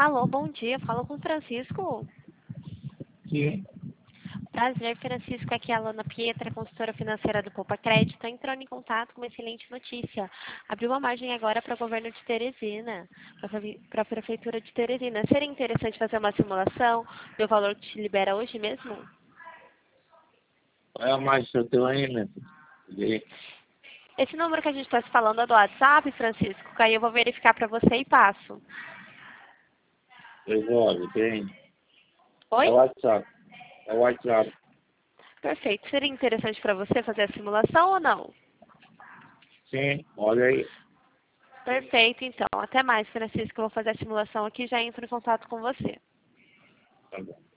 Alô, bom dia. Falo com o Francisco. Sim. Prazer, Francisco. Aqui é a Alana Pietra, consultora financeira do Poupa Crédito. Estou entrando em contato com uma excelente notícia. Abriu uma margem agora para o governo de Teresina, para a prefeitura de Teresina. Seria interessante fazer uma simulação do valor que te libera hoje mesmo? Qual é a mais que eu tenho aí, né? E Esse número que a gente está se falando é do WhatsApp, Francisco. Aí eu vou verificar para você e passo. resolve, tem. Oi? É o WhatsApp. É o WhatsApp. Perfeito. Seria interessante para você fazer a simulação ou não? Sim, olha aí. Perfeito, então. Até mais, Francisco. Eu vou fazer a simulação aqui e já entro em contato com você. Tá bom.